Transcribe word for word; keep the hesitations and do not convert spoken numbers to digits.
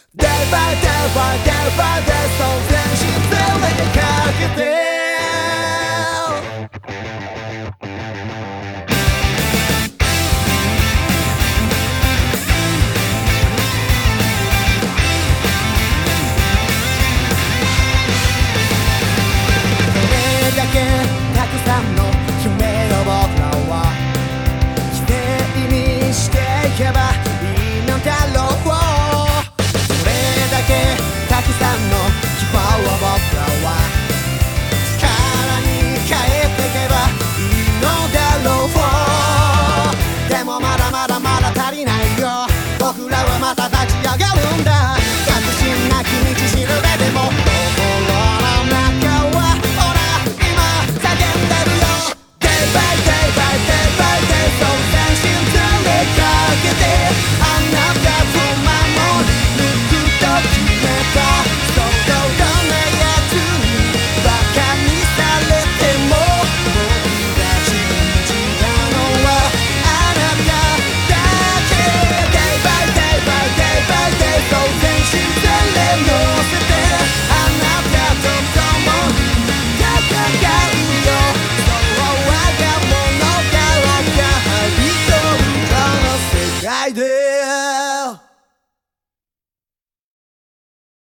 Never, never, never で存在してかけてだけたくさんの夢を僕らは綺麗にしていけばいいのだろう。それだけたくさんの希望を僕らは力に変えていけばいいのだろう。でもまだまだまだ足りないよ。僕らはまだ